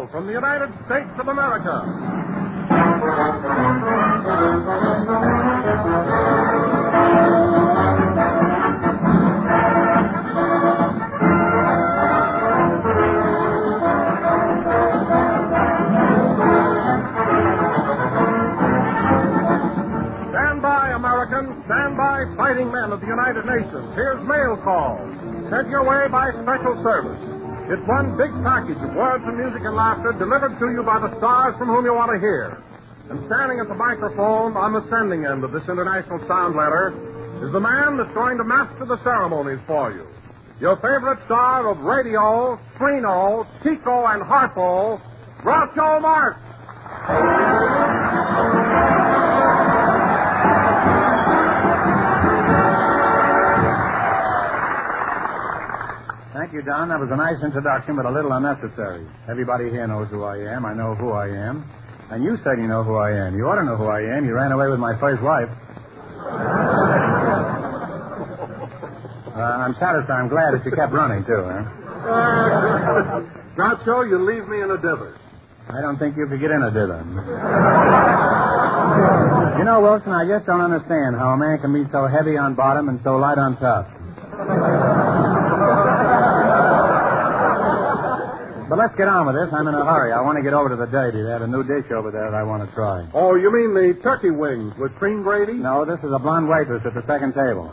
radio from the United States of America. Stand by, Americans. Stand by, fighting men of the United Nations. Here's Mail Call, sent your way by special service. It's one big package of words and music and laughter delivered to you by the stars from whom you want to hear. And standing at the microphone on the sending end of this international sound letter is the man that's going to master the ceremonies for you. Your favorite star of radio, Trino, Tico, and Harpo, Groucho Marx. Thank you, Don. That was a nice introduction, but a little unnecessary. Everybody here knows who I am. I know who I am. And you said you know who I am. You ought to know who I am. You ran away with my first wife. I'm satisfied. I'm glad that you kept running, too, huh? Not so, you leave me in a dither. I don't think you could get in a dither. You know, Wilson, I just don't understand how a man can be so heavy on bottom and so light on top. But let's get on with this. I'm in a hurry. I want to get over to the Derby. They have a new dish over there that I want to try. Oh, you mean the turkey wings with cream gravy? No, this is a blonde waitress at the second table.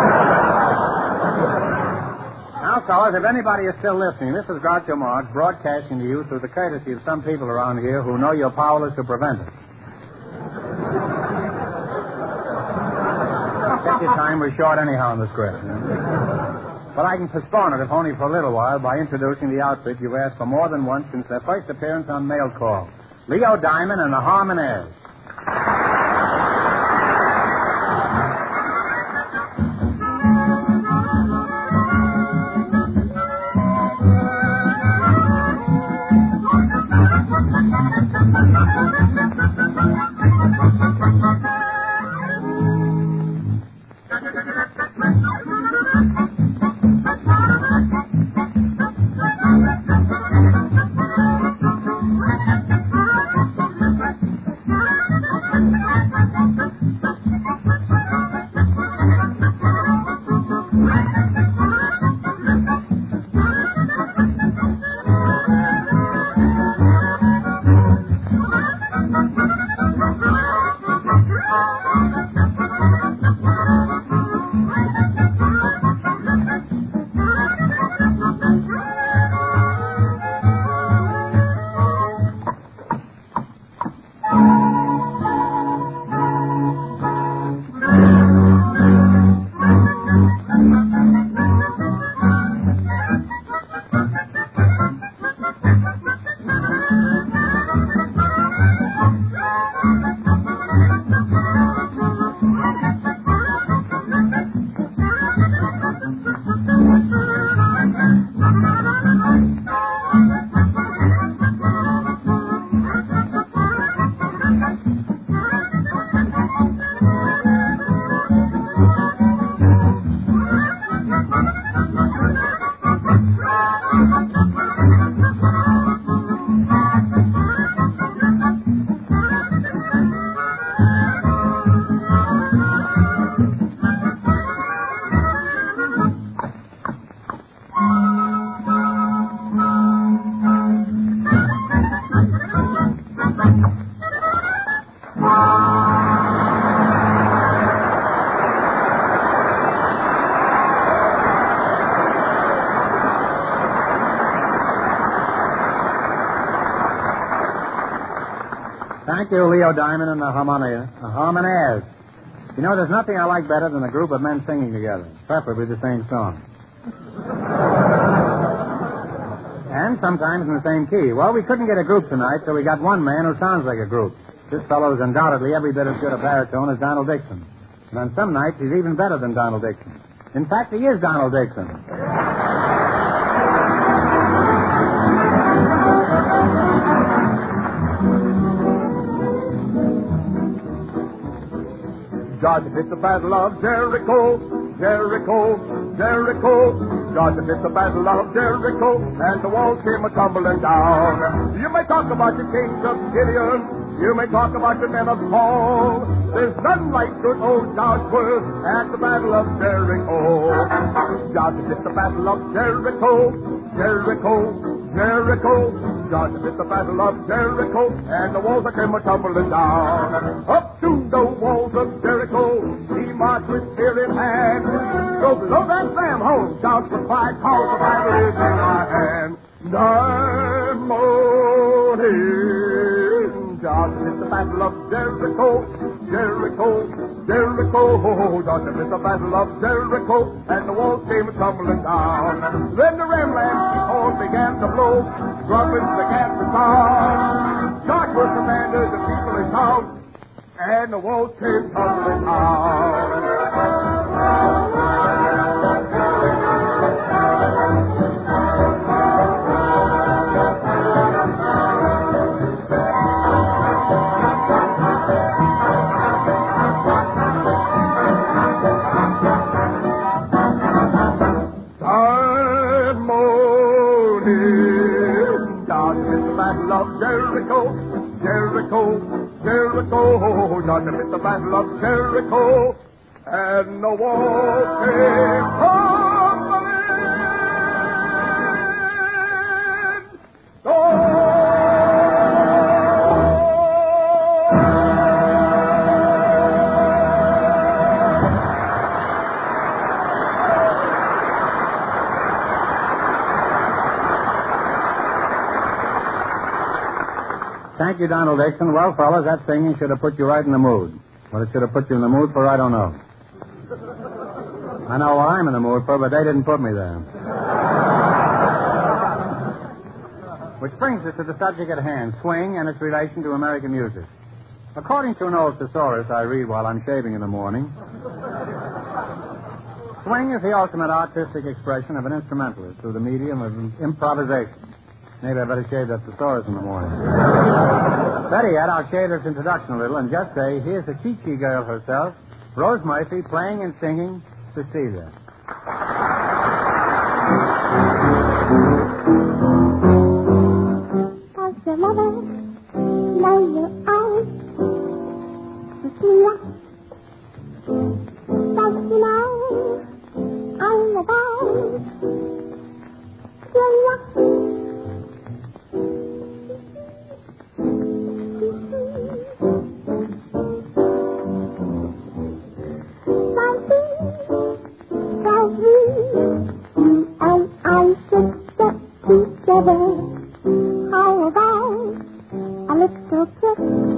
Now, fellas, if anybody is still listening, this is Groucho Marx broadcasting to you through the courtesy of some people around here who know you're powerless to prevent it. Take your time. We're short anyhow in the script. But I can postpone it, if only for a little while, by introducing the outfit you've asked for more than once since their first appearance on Mail Call. Leo Diamond and the Harmonaires. Thank you, Leo Diamond and the Harmonaires. You know, there's nothing I like better than a group of men singing together, preferably the same song. And sometimes in the same key. Well, we couldn't get a group tonight, so we got one man who sounds like a group. This fellow is undoubtedly every bit as good a baritone as Donald Dixon. And on some nights, he's even better than Donald Dixon. In fact, he is Donald Dixon. God, it's the battle of Jericho, Jericho. Jericho. Georgia, it's the battle of Jericho, and the walls came a-tumbling down. You may talk about your kings of Gideon, you may talk about your men of Paul. There's none like good old Joshua at the battle of Jericho. Georgia, it's the battle of Jericho, Jericho, Jericho. Georgia, it's the battle of Jericho, and the walls came a-tumbling down. Up to the walls of Jericho, he marched with spear in hand. So blow that damn hole, shout the fire, call the battle is in our hand. Morning, Georgia, it's the battle of Jericho, Jericho, Jericho. Georgia, it's the battle of Jericho, and the walls came tumbling down. Then the ramrod horn began to blow, trumpets began to sound. Joshua commanded the people to shout, and the walls came tumbling down. Jericho, Jericho, Jericho. Georgia, it's the battle of Jericho, and the walls came tumbling down. Thank you, Donald Dixon. Well, fellas, that singing should have put you right in the mood. What it should have put you in the mood for, I don't know. I know what I'm in the mood for, but they didn't put me there. Which brings us to the subject at hand, swing and its relation to American music. According to an old thesaurus I read while I'm shaving in the morning, swing is the ultimate artistic expression of an instrumentalist through the medium of improvisation. Maybe I better shave that thesaurus in the morning. Better yet, I'll shave this introduction a little and just say, here's the Kiki girl herself, Rose Murphy, playing and singing Cecilia. Does your mother know your eyes, Cecilia? Does she know I'm about Cecilia? How about a little kiss,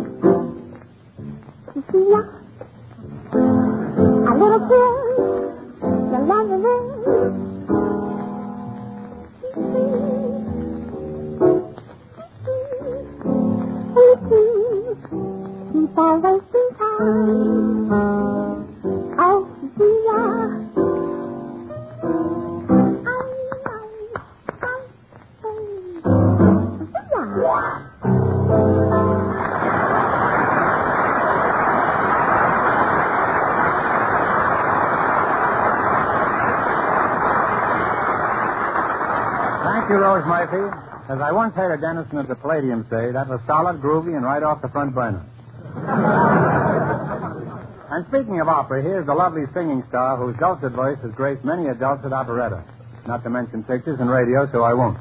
Cecilia? A little kiss, the love of it. Keep on wasting time. Oh, Cecilia. Thank you, Rose Murphy. As I once heard a dentist at the Palladium say, that was solid, groovy, and right off the front burner. And speaking of opera, here's the lovely singing star whose dulcet voice has graced many a dulcet operetta. Not to mention pictures and radio, so I won't.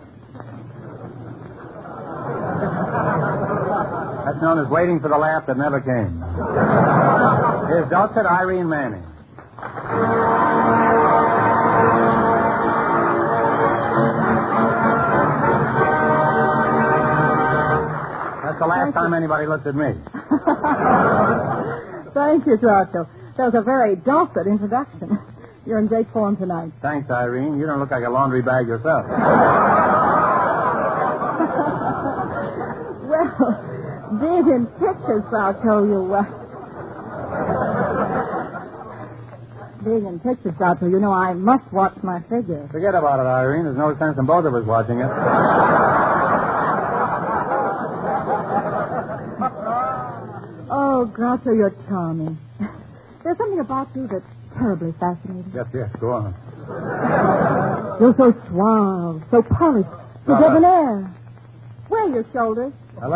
That's known as waiting for the laugh that never came. Here's dulcet Irene Manning. That's the last time anybody looked at me. Thank you, Groucho. That was a very dulcet introduction. You're in great form tonight. Thanks, Irene. You don't look like a laundry bag yourself. Well, big in pictures, Groucho, big in pictures, Groucho, you know I must watch my figure. Forget about it, Irene. There's no sense in both of us watching it. Oh, Groucho, you're charming. There's something about you that's terribly fascinating. Yes, go on. You're so suave, so polished, so debonair. Where are your shoulders? I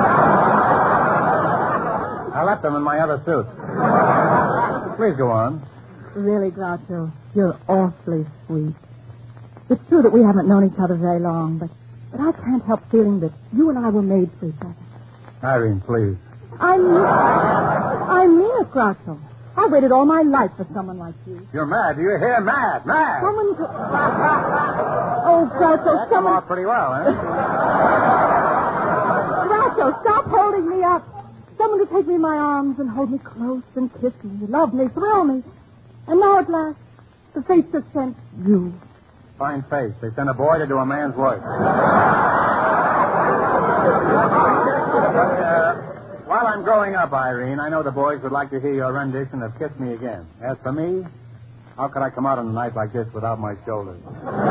left them in my other suit. Please go on. Really, Groucho, you're awfully sweet. It's true that we haven't known each other very long, but I can't help feeling that you and I were made for each other. Irene, please. I mean it, Groucho. I waited all my life for someone like you. You're mad. Do you hear? Mad. Someone to... Oh, Groucho, That came off pretty well, eh? Groucho, stop holding me up. Someone to take me in my arms and hold me close and kiss me, love me, thrill me. And now at last, the fates have sent you. Fine face. They sent a boy to do a man's work. While I'm growing up, Irene, I know the boys would like to hear your rendition of Kiss Me Again. As for me, how could I come out on a night like this without my shoulders?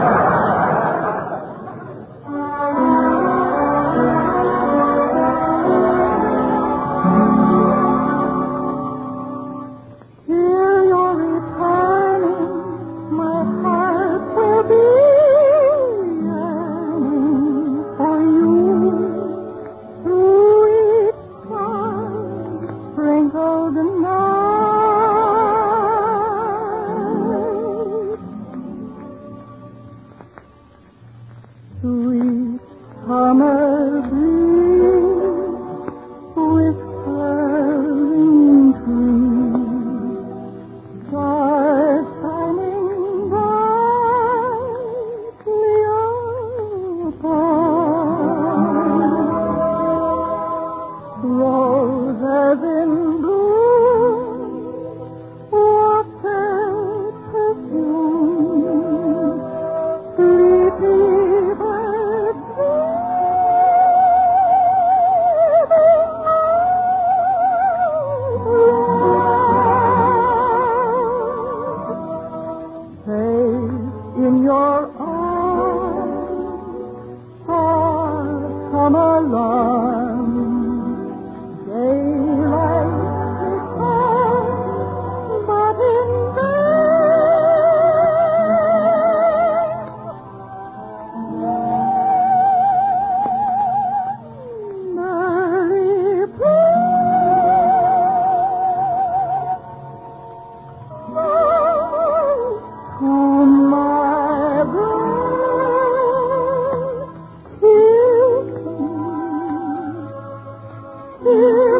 Till you're returning, my heart will be yearning for you. Through each star sprinkled the night. Sweet summer breeze with curling trees, stars shining brightly above, roses in bloom, water perfume, sleepy birds safe in your arms, far from alarm. Daylight is come, but in vain. Merry to my brain, kiss me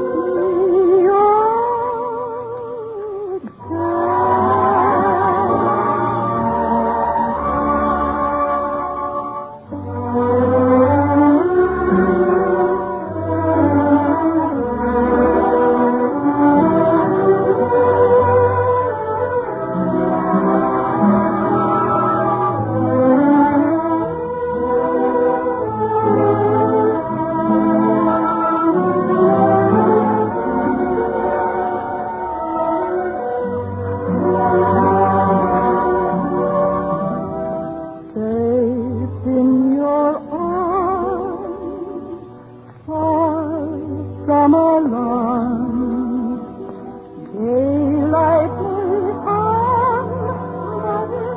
safe in your arms, far from alarm. Daylight may come, but in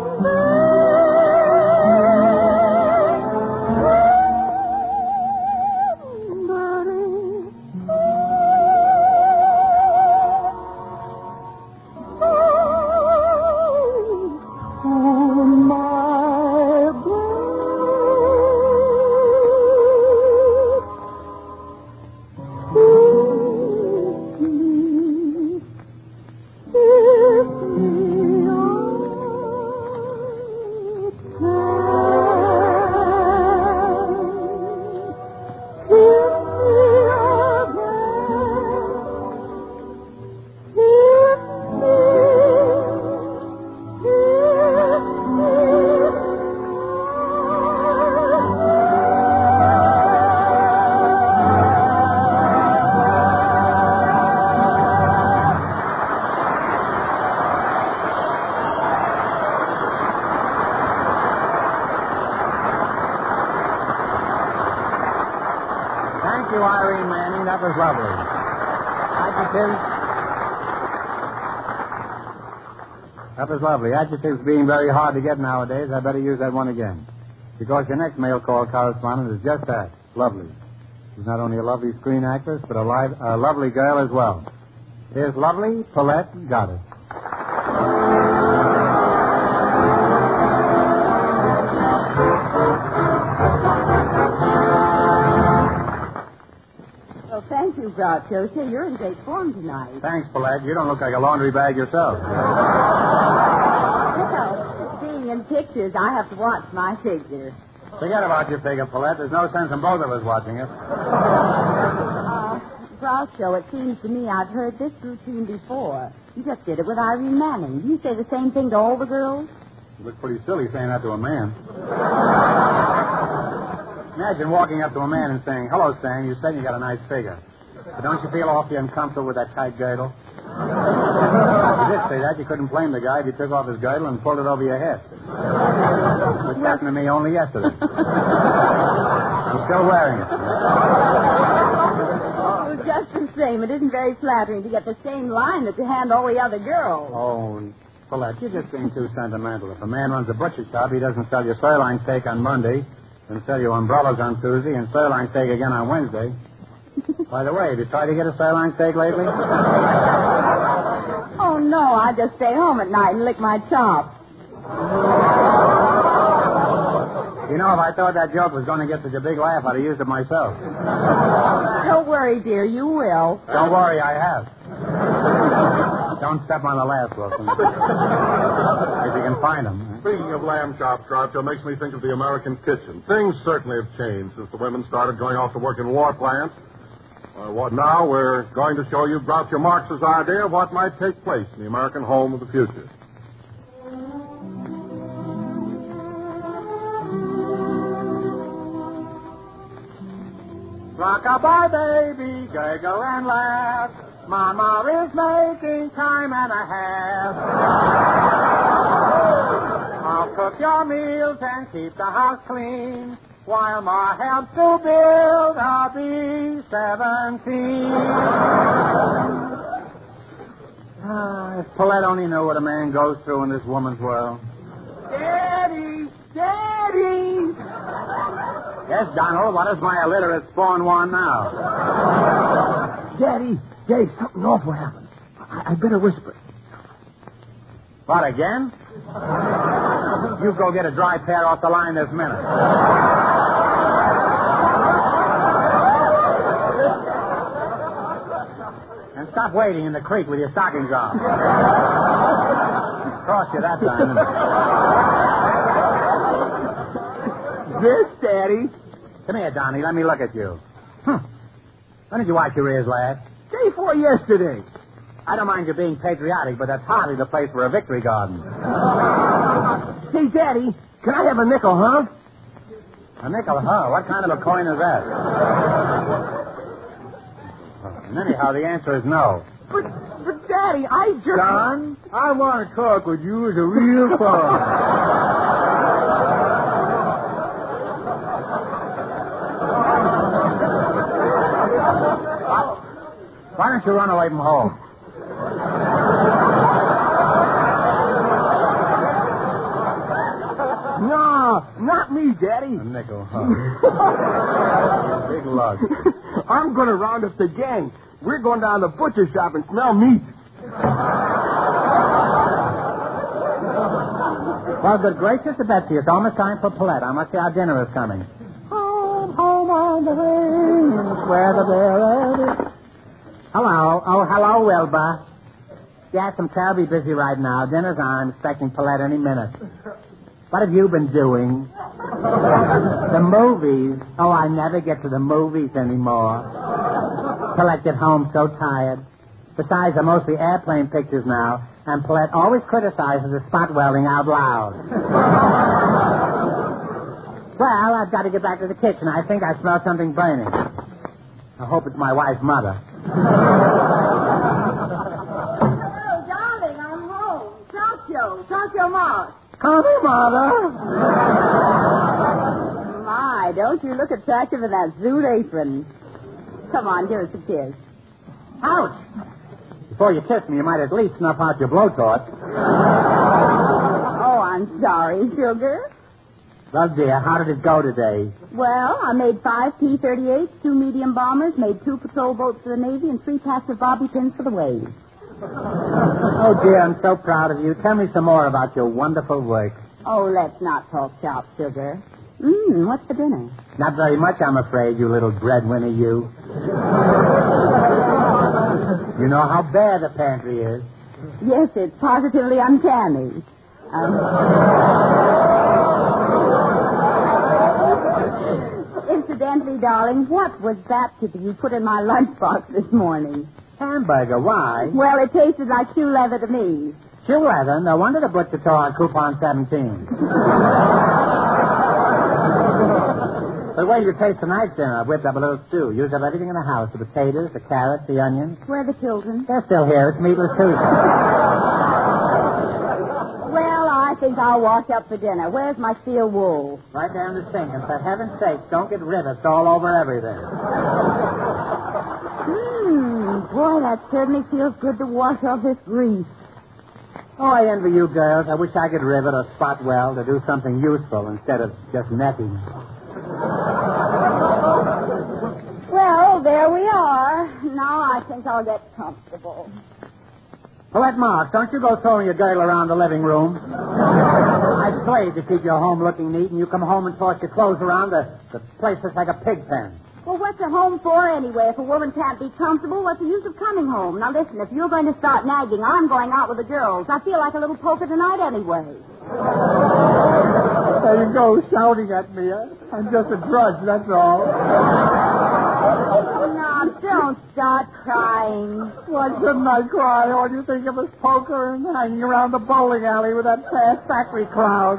Thank you, Irene Manning. That was lovely. Thank you, Tim. That was lovely. Adjectives being very hard to get nowadays, I better use that one again. Because your next mail call correspondent is just that, lovely. She's not only a lovely screen actress, but a lovely girl as well. Here's lovely Paulette Goddard. Well, thank you, Groucho. Say, you're in great form tonight. Thanks, Paulette. You don't look like a laundry bag yourself. Well, being in pictures, I have to watch my figure. Forget about your figure, Paulette. There's no sense in both of us watching it. Groucho, it seems to me I've heard this routine before. You just did it with Irene Manning. Do you say the same thing to all the girls? You look pretty silly saying that to a man. Imagine walking up to a man and saying, "Hello, Sam, you said you got a nice figure. But don't you feel awfully uncomfortable with that tight girdle?" If you did say that, you couldn't blame the guy if you took off his girdle and pulled it over your head. It happened to me only yesterday. I'm still wearing it. Well, just the same, it isn't very flattering to get the same line that you hand all the other girls. Oh, Paulette, you're just being too sentimental. If a man runs a butcher shop, he doesn't sell you sirloin steak on Monday, then sell you umbrellas on Tuesday, and sirloin steak again on Wednesday. By the way, have you tried to get a sirloin steak lately? Oh, no, I just stay home at night and lick my chops. You know, if I thought that joke was going to get such a big laugh, I'd have used it myself. Don't worry, dear, you will. Don't worry, I have. Don't step on the laugh, Wilson. If you can find them. Speaking of lamb chops, Groucho, makes me think of the American kitchen. Things certainly have changed since the women started going off to work in war plants. Now we're going to show you Groucho Marx's idea of what might take place in the American home of the future. Rock-a-bye, baby, gurgle and laugh. Mama is making time and a half. I'll cook your meals and keep the house clean while Ma helps to build a B-17. If Paulette only knew what a man goes through in this woman's world. Daddy! Daddy! Yes, Donald, what does my illiterate spawn want now? Daddy, something awful happened. I better whisper. What, again? You go get a dry pad off the line this minute. And stop waiting in the creek with your stockings on. Cross you that time. This, Daddy? Come here, Donnie. Let me look at you. When did you wash your ears last? Day before yesterday. I don't mind you being patriotic, but that's hardly the place for a victory garden. Hey, Daddy, can I have a nickel, huh? A nickel, huh? What kind of a coin is that? And anyhow, the answer is no. But Daddy, I just... Don, I want to talk with you as a real father. Why don't you run away from home? No, not me, Daddy. A nickel, huh? Big lug. I'm going to round up the gang. We're going down to the butcher shop and smell meat. Well, good gracious, Betsy, it's almost time for Paulette. I must say our dinner is coming. Home, home on the range, where the bear is. Hello. Oh, hello, Wilbur. Yes, I'm terribly busy right now. Dinner's on. I'm expecting Paulette any minute. What have you been doing? The movies. Oh, I never get to the movies anymore. Paulette get home so tired. Besides, they're mostly airplane pictures now, and Paulette always criticizes the spot welding out loud. Well, I've got to get back to the kitchen. I think I smell something burning. I hope it's my wife's mother. Oh, darling, I'm home. Groucho Marx. Come here, Mother. My, don't you look attractive in that zoot apron. Come on, give us a kiss. Ouch! Before you kiss me, you might at least snuff out your blowtorch. sorry, sugar. Well, dear, how did it go today? Well, I made 5 P-38s, 2 medium bombers, made 2 patrol boats for the Navy, and 3 packs of bobby pins for the waves. Oh, dear, I'm so proud of you. Tell me some more about your wonderful work. Oh, let's not talk shop, sugar. What's for dinner? Not very much, I'm afraid, you little breadwinner, you. You know how bare the pantry is. Yes, it's positively uncanny. Incidentally, darling, what was that you put in my lunchbox this morning? Hamburger, why? Well, it tasted like shoe leather to me. Shoe leather? No wonder the butcher tore on coupon 17. But wait till you taste tonight's dinner. I've whipped up a little stew. Used up everything in the house. The potatoes, the carrots, the onions. Where are the children? They're still here. It's meatless Tuesday. Well, I think I'll wash up for dinner. Where's my steel wool? Right there in the sink. And for heaven's sake, don't get rivets all over everything. Boy, that certainly feels good to wash off this grease. Oh, I envy you girls. I wish I could rivet or spot weld or do something useful instead of just netting. Well, there we are. Now I think I'll get comfortable. Colette Marks, don't you go throwing your girdle around the living room. I slaved to keep your home looking neat, and you come home and toss your clothes around. The place looks like a pig pen. Well, what's a home for anyway? If a woman can't be comfortable, what's the use of coming home? Now, listen, if you're going to start nagging, I'm going out with the girls. I feel like a little poker tonight anyway. There you go, shouting at me. I'm just a drudge, that's all. Now, don't start crying. Why shouldn't I cry? All you think of is poker and hanging around the bowling alley with that fast factory crowd.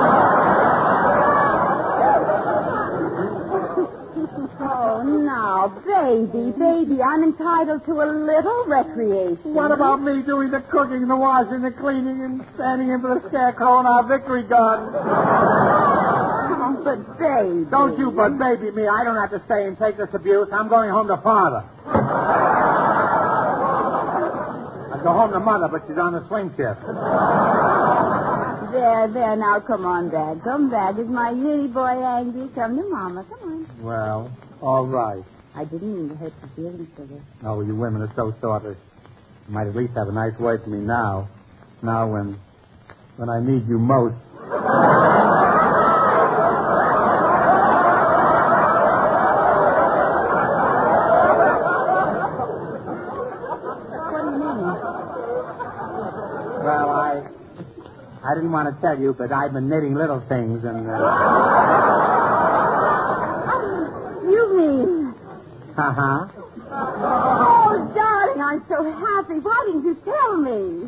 Oh, now, baby, I'm entitled to a little recreation. What about me doing the cooking, the washing, the cleaning, and standing in for the scarecrow in our victory garden? Oh, but baby. Don't you but baby me. I don't have to stay and take this abuse. I'm going home to father. I go home to mother, but she's on the swing shift. There, now, come on, Dad. Come back. Is my little boy angry? Come to Mama. Come on. Well, all right. I didn't mean to hurt your feelings, sugar. Oh, you women are so thoughtless. You might at least have a nice word for me now. Now when I need you most. What do you mean? Well, I didn't want to tell you, but I've been knitting little things and... You mean? Uh-huh. Oh, darling, I'm so happy. Why didn't you tell me?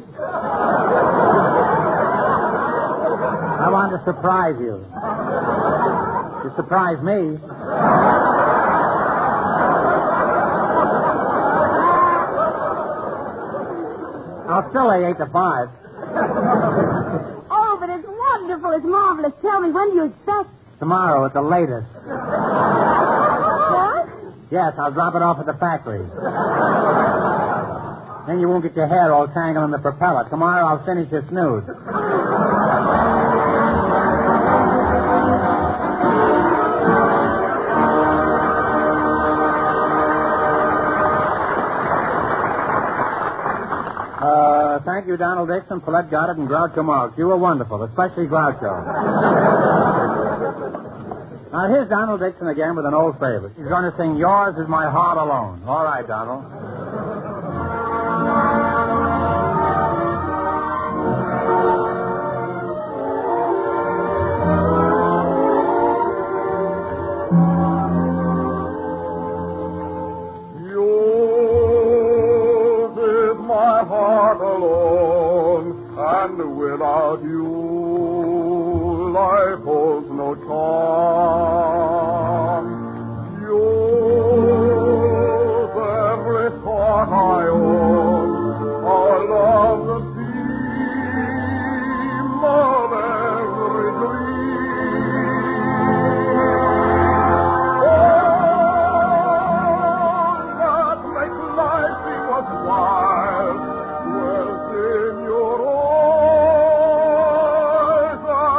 I wanted to surprise you. You surprised me. I'll still lay 8 to 5. Oh, but it's wonderful. It's marvelous. Tell me, when do you expect? Tomorrow at the latest. What? Yes, I'll drop it off at the factory. Then you won't get your hair all tangled in the propeller. Tomorrow I'll finish your snooze. Thank you, Donald Dixon, Paulette Goddard, and Groucho Marx. You were wonderful, especially Groucho. Now, here's Donald Dixon again with an old favorite. He's going to sing Yours Is My Heart Alone. All right, Donald. Without you, life holds no charm. Yours, every thought I own, our love the theme of every dream. Oh, that makes life seem worthwhile. Where's in your eyes I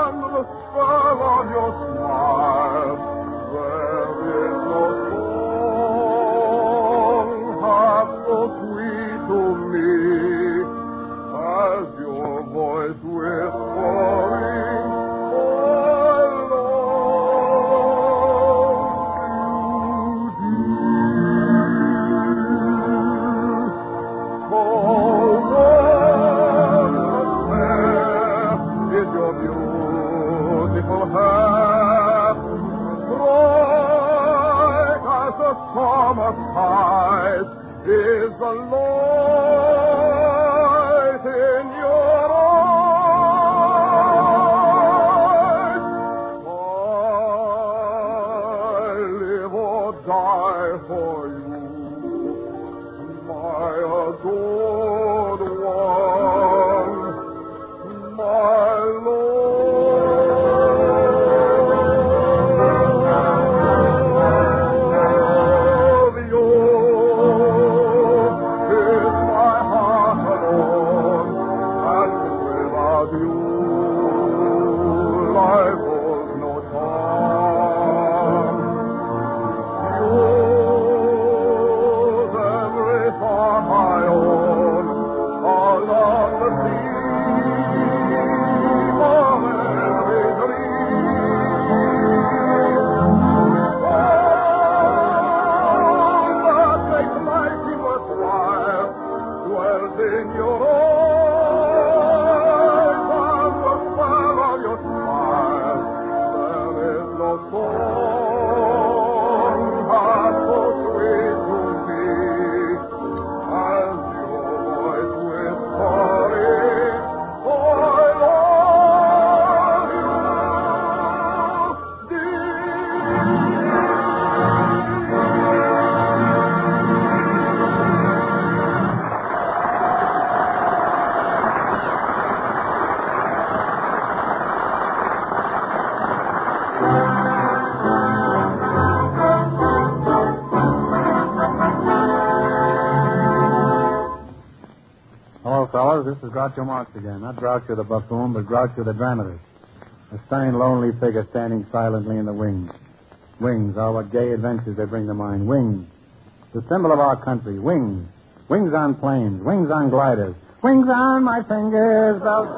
Hello, fellows. This is Groucho Marx again. Not Groucho the buffoon, but Groucho the dramatist. A stern, lonely figure standing silently in the wings. Wings are what gay adventures they bring to mind. Wings. The symbol of our country. Wings. Wings on planes. Wings on gliders. Wings on my fingers.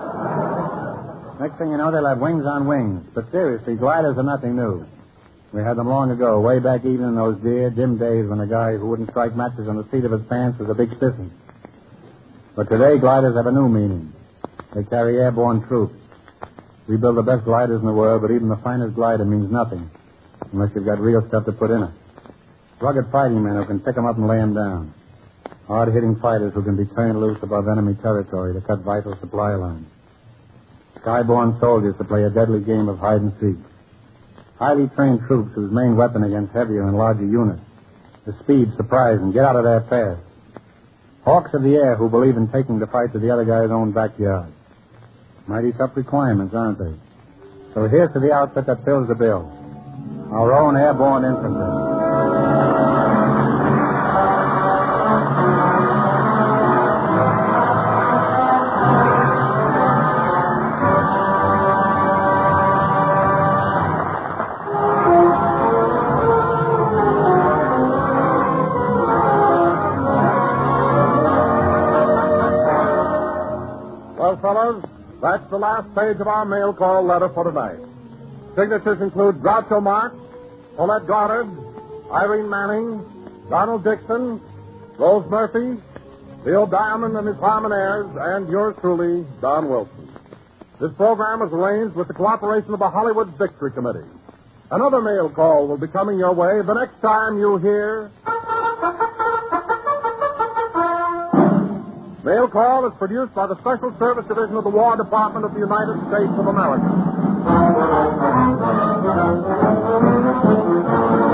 Next thing you know, they'll have wings on wings. But seriously, gliders are nothing new. We had them long ago, way back even in those dear, dim days when a guy who wouldn't strike matches on the seat of his pants was a big stiffy. But today, gliders have a new meaning. They carry airborne troops. We build the best gliders in the world, but even the finest glider means nothing unless you've got real stuff to put in it. Rugged fighting men who can pick them up and lay them down. Hard-hitting fighters who can be turned loose above enemy territory to cut vital supply lines. Skyborne soldiers to play a deadly game of hide and seek. Highly trained troops whose main weapon against heavier and larger units is speed, surprise, and get out of there fast. Hawks of the air who believe in taking the fight to the other guy's own backyard. Mighty tough requirements, aren't they? So here's to the outfit that fills the bill. Our own airborne infantry. Well, fellows, that's the last page of our mail call letter for tonight. Signatures include Groucho Marx, Paulette Goddard, Irene Manning, Donald Dixon, Rose Murphy, Bill Diamond and his Harmonaires, and yours truly, Don Wilson. This program was arranged with the cooperation of the Hollywood Victory Committee. Another mail call will be coming your way the next time you hear... Mail Call is produced by the Special Service Division of the War Department of the United States of America.